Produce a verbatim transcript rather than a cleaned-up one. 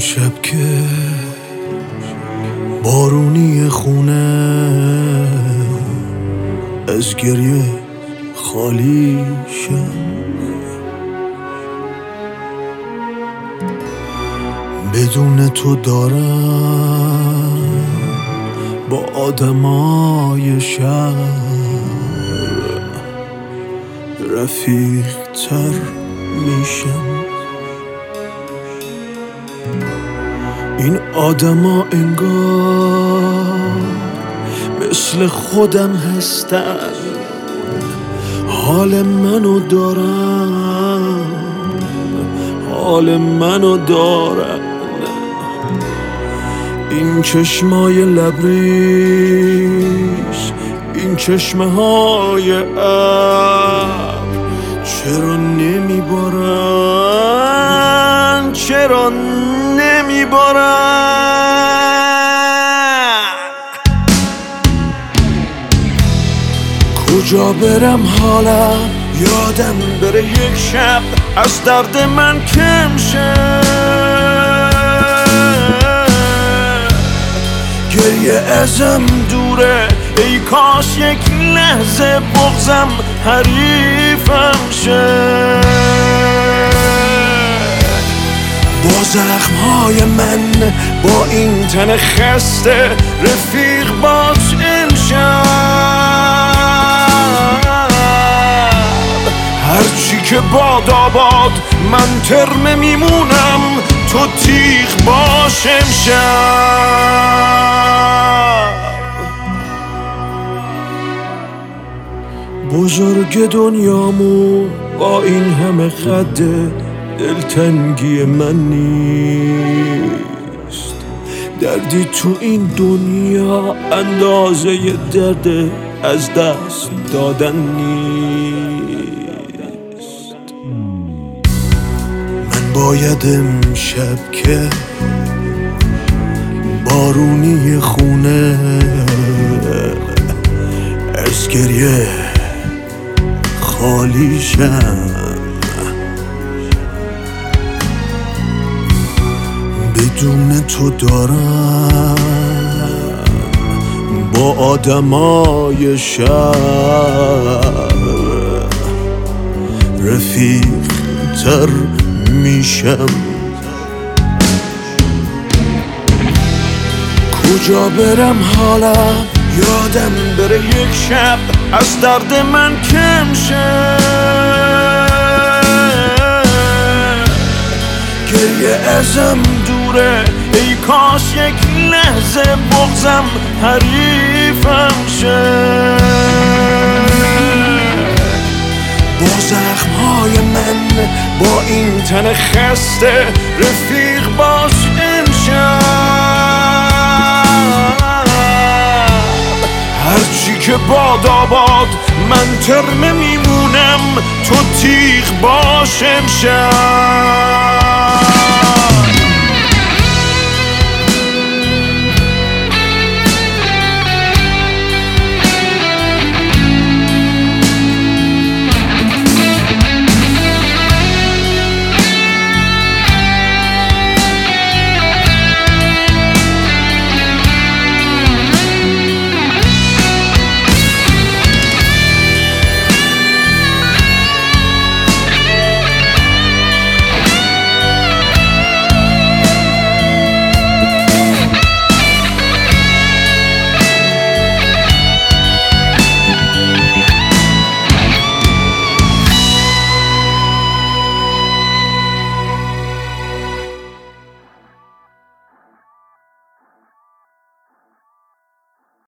شب که بارونی خونه از گریه خالی شد، بدون تو دارم با آدمای شهر رفیق تر میشم. این آدما انگار مثل خودم هستن، حال منو دارن، حال منو دارن. این چشمای لبریز، این چشمه های ابر چرا نمیبارن، چرا نمیبارن؟ کجا برم حالم یادم بره یک شب از درد من کم شه، گریه ازم دوره ای کاش یک لحظه بغضم حریفم شه. با زخمهای من با این تن خسته رفیق باش امشب، هرچی که باد آباد من ترمه میمونم، تو تیغ باش امشب. بزرگ دنیامو با این همه خد دلتنگی من نیست، دردی تو این دنیا اندازه درد از دست دادن نیست. من باید امشب که بارونی خونه از گریه خالی شم، بدون تو دارم با آدمای شهر رفیق تر میشم. کجا برم حالم یادم بره یک شب از درد من کم شه، گریه ازم دوره ای کاش یک لحظه بغضم حریفم شه. با زخمهای من با این تن خسته رفیق باش امشب، هرچی که باد آباد من ترمه میمونم، تو تیغ باش امشب.